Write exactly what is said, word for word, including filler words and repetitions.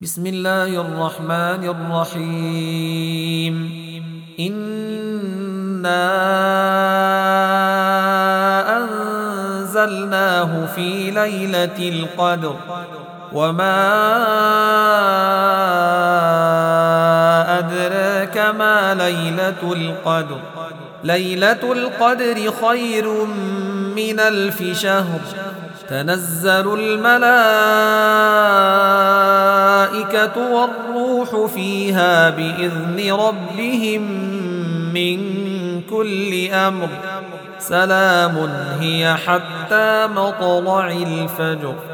بسم الله الرحمن الرحيم إنا أنزلناه في ليلة القدر وما أدراك ما ليلة القدر ليلة القدر خير من ألف شهر تنزل الملائكة والروح فيها بإذن ربهم من كل أمر سلام هي حتى مطلع الفجر.